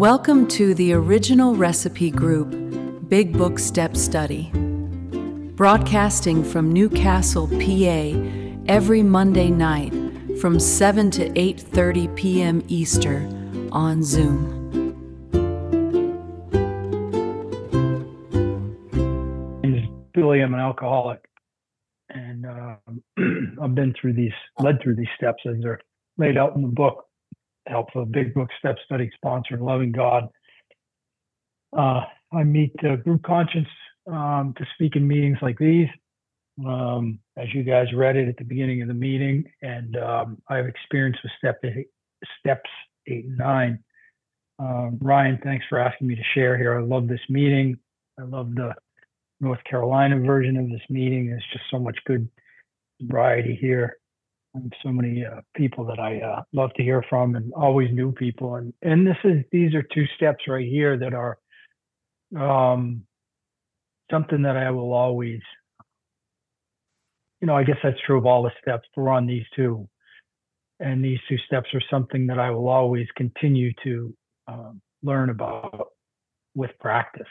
Welcome to the Original Recipe Group Big Book Step Study, broadcasting from Newcastle, PA, every Monday night from 7 to 8:30 p.m. Eastern on Zoom. My name is Billy. I'm an alcoholic, and I've led through these steps as they're laid out in the book. Help for Big Book Step Study sponsor, Loving God. I meet Group Conscience to speak in meetings like these, as you guys read it at the beginning of the meeting, and I have experience with steps 8 and 9. Ryan, thanks for asking me to share here. I love this meeting. I love the North Carolina version of this meeting. There's just so much good variety here. And so many people that I love to hear from, and always new people. And these are two steps right here that are something that I will always, I guess that's true of all the steps. We're on these two, and these two steps are something that I will always continue to learn about with practice.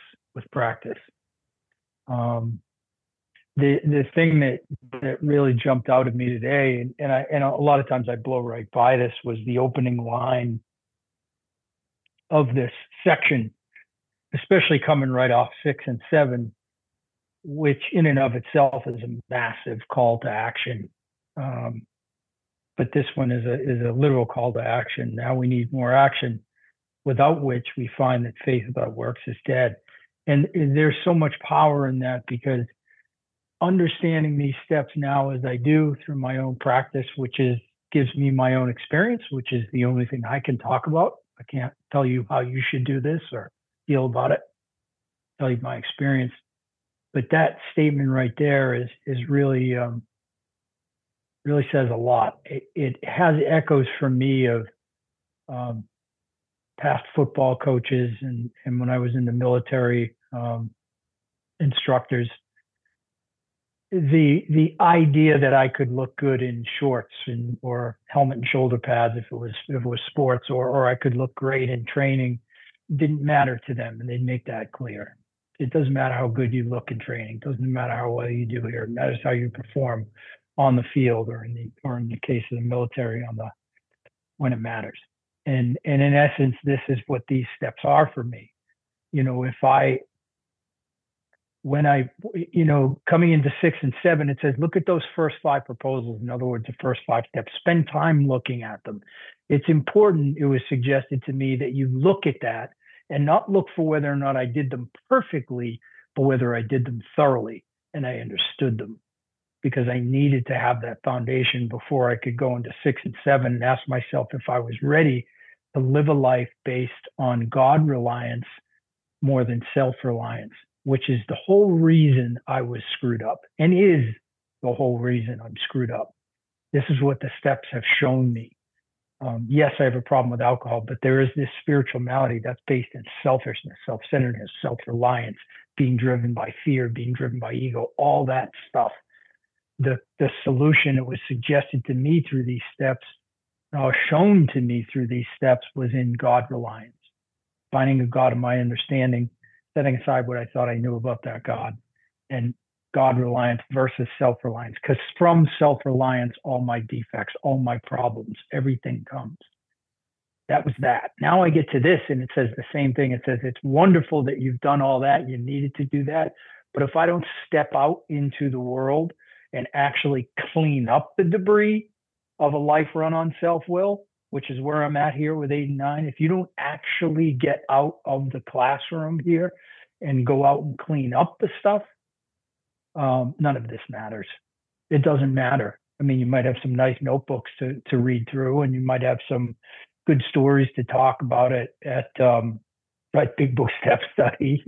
The thing that really jumped out at me today, and a lot of times I blow right by this, was the opening line of this section, especially coming right off 6 and 7, which in and of itself is a massive call to action. But this one is a literal call to action. Now we need more action, without which we find that faith without works is dead. And there's so much power in that, because understanding these steps now as I do through my own practice, gives me my own experience, which is the only thing I can talk about. I can't tell you how you should do this or feel about it, tell you my experience. But that statement right there is really says a lot. It has echoes for me of past football coaches and when I was in the military, instructors. The idea that I could look good in shorts or helmet and shoulder pads if it was sports, or I could look great in training, didn't matter to them, and they'd make that clear. It doesn't matter how good you look in training. It doesn't matter how well you do here. It matters how you perform on the field, or in the case of the military, when it matters. And in essence, this is what these steps are for me. Coming into 6 and 7, it says, look at those first 5 proposals. In other words, the first 5 steps, spend time looking at them. It's important, it was suggested to me, that you look at that and not look for whether or not I did them perfectly, but whether I did them thoroughly and I understood them, because I needed to have that foundation before I could go into 6 and 7 and ask myself if I was ready to live a life based on God reliance more than self-reliance, which is the whole reason I was screwed up, and is the whole reason I'm screwed up. This is what the steps have shown me. Yes, I have a problem with alcohol, but there is this spiritual malady that's based in selfishness, self-centeredness, self-reliance, being driven by fear, being driven by ego, all that stuff. The solution that was suggested to me through these steps, or shown to me through these steps, was in God reliance, finding a God of my understanding, setting aside what I thought I knew about that God, and God reliance versus self-reliance. Because from self-reliance, all my defects, all my problems, everything comes. That was that. Now I get to this, and it says the same thing. It says, it's wonderful that you've done all that. You needed to do that. But if I don't step out into the world and actually clean up the debris of a life run on self-will, which is where I'm at here with 8 and 9. If you don't actually get out of the classroom here and go out and clean up the stuff, none of this matters. It doesn't matter. I mean, you might have some nice notebooks to read through, and you might have some good stories to talk about it at Big Book Step Study,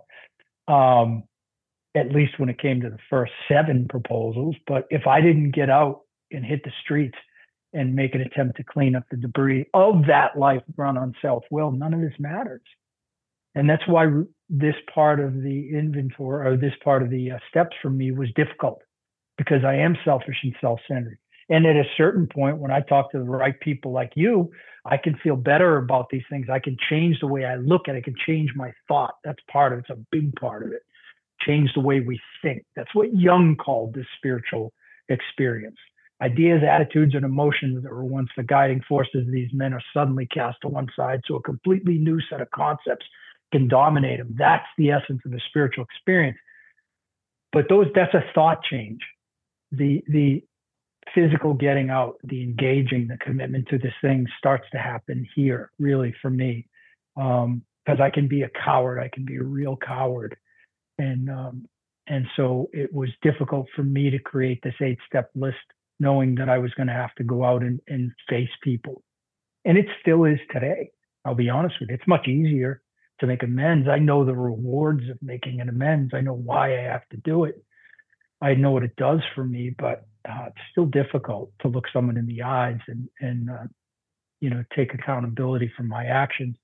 at least when it came to the first 7 proposals. But if I didn't get out and hit the streets and make an attempt to clean up the debris of that life run on self-will, none of this matters. And that's why this part of the inventory, or this part of the steps for me, was difficult, because I am selfish and self-centered. And at a certain point, when I talk to the right people like you, I can feel better about these things. I can change the way I look at it. I can change my thought. That's part of it. It's a big part of it. Change the way we think. That's what Jung called this spiritual experience. Ideas, attitudes, and emotions that were once the guiding forces of these men are suddenly cast to one side, so a completely new set of concepts can dominate them. That's the essence of the spiritual experience. But that's a thought change. The physical getting out, the engaging, the commitment to this thing starts to happen here, really, for me. Because I can be a coward. I can be a real coward. And so it was difficult for me to create this 8-step list, knowing that I was going to have to go out and face people. And it still is today. I'll be honest with you. It's much easier to make amends. I know the rewards of making an amends. I know why I have to do it. I know what it does for me, but it's still difficult to look someone in the eyes and take accountability for my actions.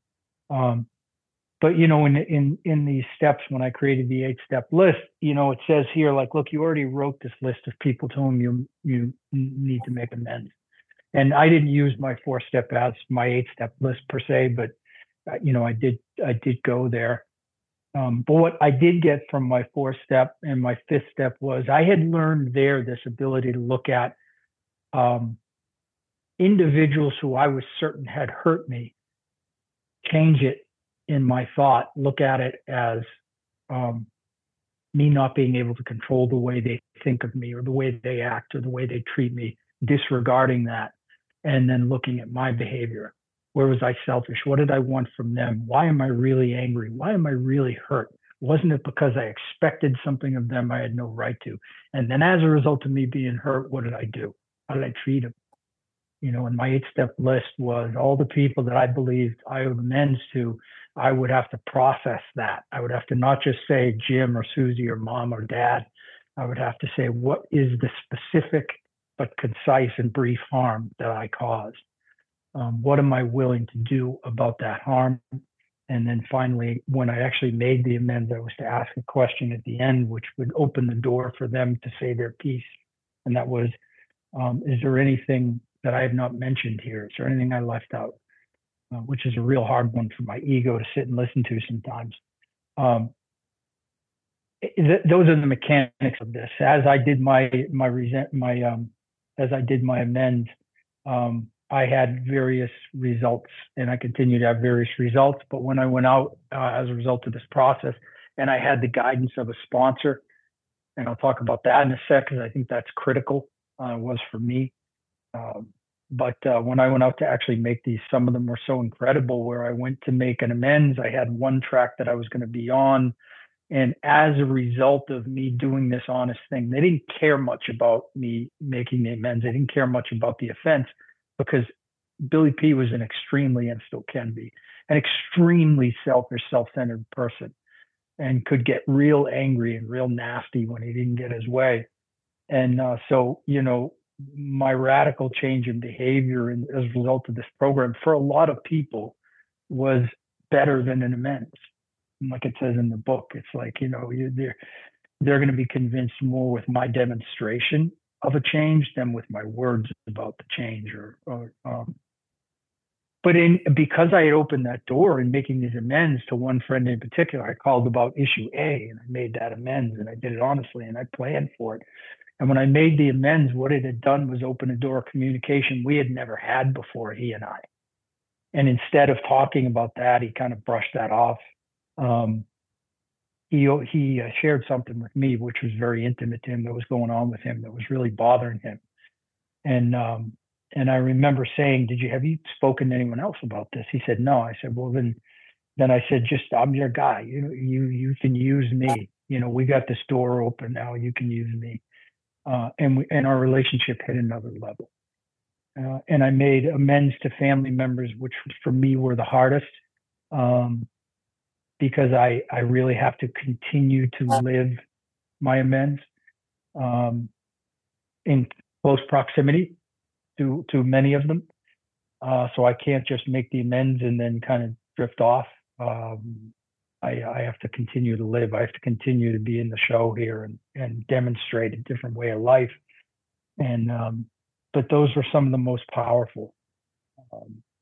But in these steps, when I created the 8-step list, it says here, like, look, you already wrote this list of people to whom you need to make amends. And I didn't use my 4-step as my 8-step list per se, but I did go there. But what I did get from my 4-step and my 5th step was I had learned there this ability to look at individuals who I was certain had hurt me, change it in my thought, look at it as me not being able to control the way they think of me or the way they act or the way they treat me, disregarding that, and then looking at my behavior. Where was I selfish? What did I want from them? Why am I really angry? Why am I really hurt? Wasn't it because I expected something of them I had no right to? And then as a result of me being hurt, what did I do? How did I treat them? And my 8-step list was all the people that I believed I owed amends to. I would have to process that. I would have to not just say Jim or Susie or mom or dad. I would have to say, what is the specific but concise and brief harm that I caused? What am I willing to do about that harm? And then finally, when I actually made the amends, I was to ask a question at the end, which would open the door for them to say their piece. And that was, is there anything that I have not mentioned here? Is there anything I left out? Which is a real hard one for my ego to sit and listen to sometimes. Those are the mechanics of this. As I did my amends, I had various results, and I continue to have various results. But when I went out as a result of this process, and I had the guidance of a sponsor, and I'll talk about that in a sec, because I think that's critical, was for me. But when I went out to actually make these, some of them were so incredible, where I went to make an amends. I had one track that I was going to be on. And as a result of me doing this honest thing, they didn't care much about me making the amends. They didn't care much about the offense, because Billy P was an extremely, and still can be, an extremely selfish, self-centered person, and could get real angry and real nasty when he didn't get his way. And so, my radical change in behavior as a result of this program for a lot of people was better than an amends. Like it says in the book, it's like, they're going to be convinced more with my demonstration of a change than with my words about the change. But because I had opened that door in making these amends to one friend in particular, I called about issue A, and I made that amends, and I did it honestly, and I planned for it. And when I made the amends, what it had done was open a door of communication we had never had before, he and I. And instead of talking about that, he kind of brushed that off. He shared something with me, which was very intimate to him, that was going on with him, that was really bothering him. And I remember saying, have you spoken to anyone else about this? He said, no. I said, well, then I said, I'm your guy. You can use me. We got this door open now. You can use me. And our relationship hit another level. And I made amends to family members, which for me were the hardest, because I really have to continue to live my amends in close proximity to many of them. So I can't just make the amends and then kind of drift off. I have to continue to live. I have to continue to be in the show here and demonstrate a different way of life. And but those were some of the most powerful.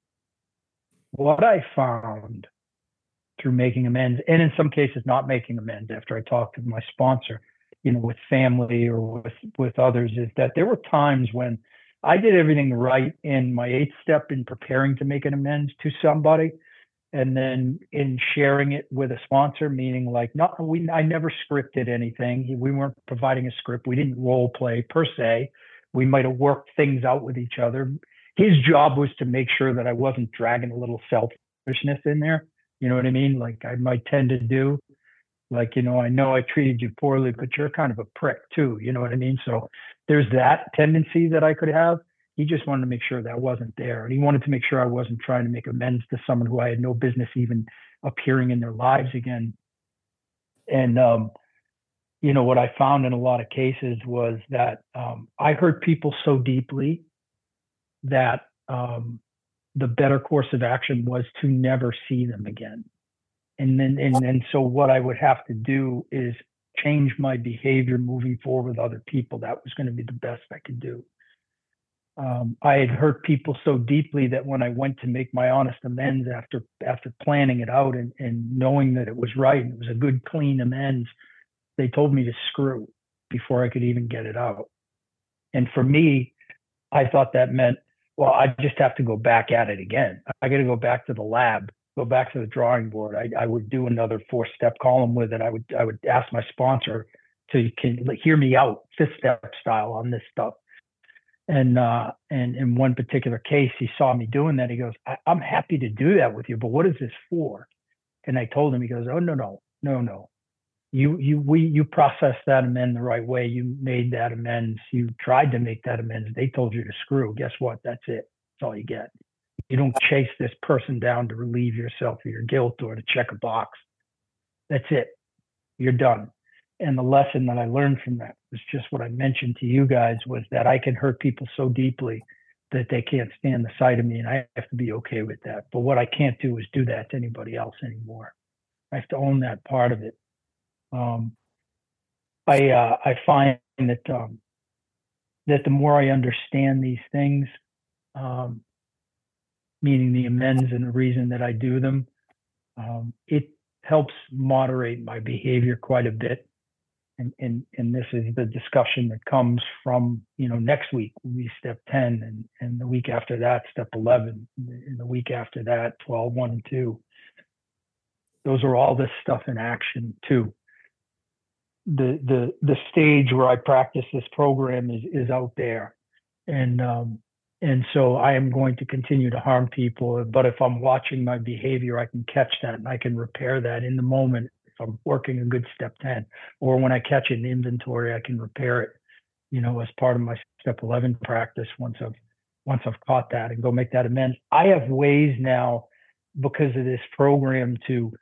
what I found through making amends, and in some cases not making amends after I talked to my sponsor, with family or with others, is that there were times when I did everything right in my eighth step in preparing to make an amends to somebody, and then in sharing it with a sponsor, meaning like I never scripted anything. We weren't providing a script. We didn't role play per se. We might have worked things out with each other. His job was to make sure that I wasn't dragging a little selfishness in there. You know what I mean? Like I might tend to do. Like, I know I treated you poorly, but you're kind of a prick too. You know what I mean? So there's that tendency that I could have. He just wanted to make sure that wasn't there. And he wanted to make sure I wasn't trying to make amends to someone who I had no business even appearing in their lives again. And, what I found in a lot of cases was that I hurt people so deeply that the better course of action was to never see them again. And so what I would have to do is change my behavior moving forward with other people. That was going to be the best I could do. I had hurt people so deeply that when I went to make my honest amends after planning it out and knowing that it was right and it was a good, clean amends, they told me to screw before I could even get it out. And for me, I thought that meant, well, I just have to go back at it again. I got to go back to the lab, go back to the drawing board. I would do another 4-step column with it. I would ask my sponsor to hear me out 5th-step style on this stuff. And in one particular case, he saw me doing that. He goes, I'm happy to do that with you, but what is this for? And I told him, he goes, oh, no. You processed that amend the right way. You made that amends. You tried to make that amends. They told you to screw. Guess what? That's it. That's all you get. You don't chase this person down to relieve yourself of your guilt or to check a box. That's it. You're done. And the lesson that I learned from that was just what I mentioned to you guys, was that I can hurt people so deeply that they can't stand the sight of me, and I have to be okay with that. But what I can't do is do that to anybody else anymore. I have to own that part of it. I find that that the more I understand these things, meaning the amends and the reason that I do them, it helps moderate my behavior quite a bit. And this is the discussion that comes from, next week will be step 10, and the week after that, step 11, and the week after that, 12, 1 and 2. Those are all this stuff in action too. The stage where I practice this program is out there. And so I am going to continue to harm people, but if I'm watching my behavior, I can catch that and I can repair that in the moment. I'm working a good step 10, or when I catch it in inventory, I can repair it, as part of my step 11 practice. Once I've caught that and go make that amends. I have ways now, because of this program, to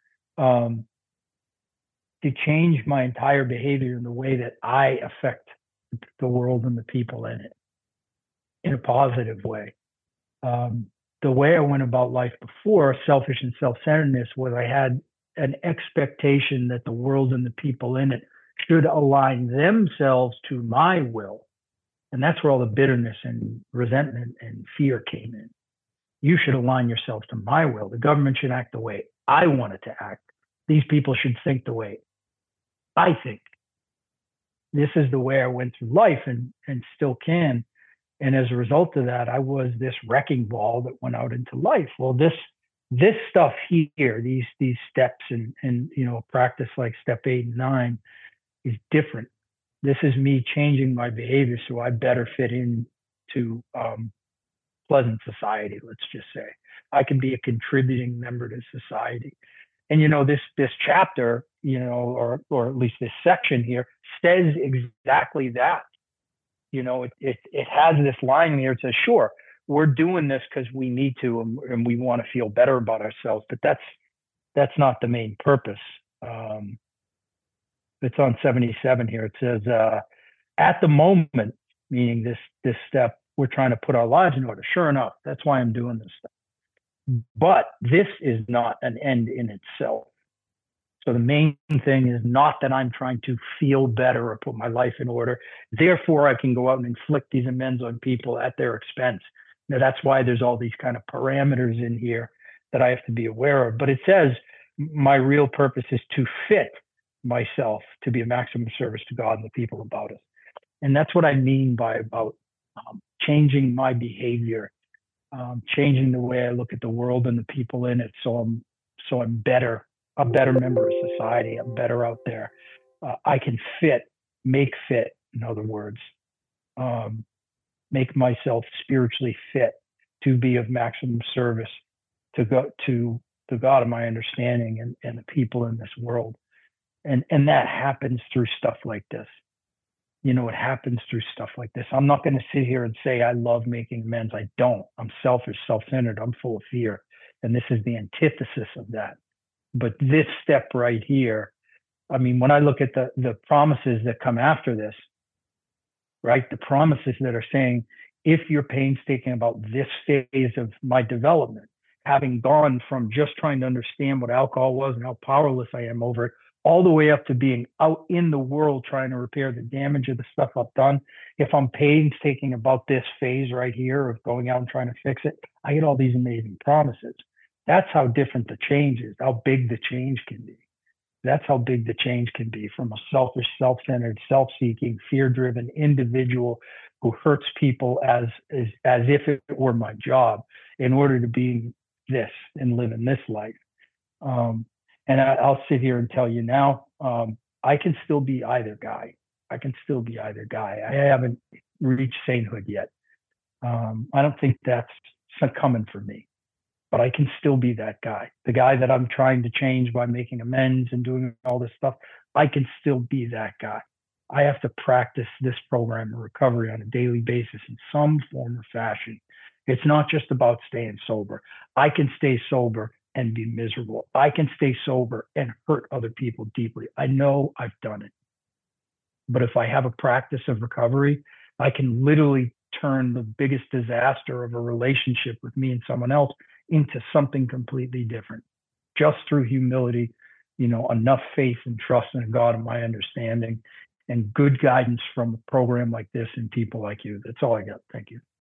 change my entire behavior in the way that I affect the world and the people in it in a positive way. The way I went about life before, selfish and self-centeredness, was I had an expectation that the world and the people in it should align themselves to my will. And that's where all the bitterness and resentment and fear came in. You should align yourself to my will. The government should act the way I want it to act. These people should think the way I think. This is the way I went through life and still can. And as a result of that, I was this wrecking ball that went out into life. Well, this stuff here, these steps and practice like step 8 and 9 is different. This is me changing my behavior so I better fit into pleasant society. Let's just say I can be a contributing member to society. And this chapter, or at least this section here, says exactly that. It has this line here. It says, sure, we're doing this because we need to, and we want to feel better about ourselves, but that's not the main purpose. It's on 77 here. It says, at the moment, meaning this step, we're trying to put our lives in order. Sure enough, that's why I'm doing this stuff. But this is not an end in itself. So the main thing is not that I'm trying to feel better or put my life in order. Therefore, I can go out and inflict these amends on people at their expense. Now, that's why there's all these kind of parameters in here that I have to be aware of. But it says my real purpose is to fit myself to be a maximum service to God and the people about us. And that's what I mean by about changing my behavior, changing the way I look at the world and the people in it. So I'm better, a better member of society. I'm better out there. I can make fit, in other words, make myself spiritually fit to be of maximum service to go to the God of my understanding and the people in this world. And that happens through stuff like this. You know, it happens through stuff like this. I'm not going to sit here and say I love making amends. I don't. I'm selfish, self-centered. I'm full of fear. And this is the antithesis of that. But this step right here, I mean, when I look at the promises that come after this, right? The promises that are saying, if you're painstaking about this phase of my development, having gone from just trying to understand what alcohol was and how powerless I am over it, all the way up to being out in the world trying to repair the damage of the stuff I've done. If I'm painstaking about this phase right here of going out and trying to fix it, I get all these amazing promises. That's how different the change is, how big the change can be. That's how big the change can be from a selfish, self-centered, self-seeking, fear-driven individual who hurts people as if it were my job in order to be this and live in this life. And I'll sit here and tell you now, I can still be either guy. I haven't reached sainthood yet. I don't think that's coming for me. But I can still be that guy, the guy that I'm trying to change by making amends and doing all this stuff. I can still be that guy. I have to practice this program of recovery on a daily basis in some form or fashion. It's not just about staying sober. I can stay sober and be miserable. I can stay sober and hurt other people deeply. I know I've done it. But if I have a practice of recovery, I can literally turn the biggest disaster of a relationship with me and someone else into something completely different, just through humility, enough faith and trust in God and my understanding, and good guidance from a program like this and people like you. That's all I got. Thank you.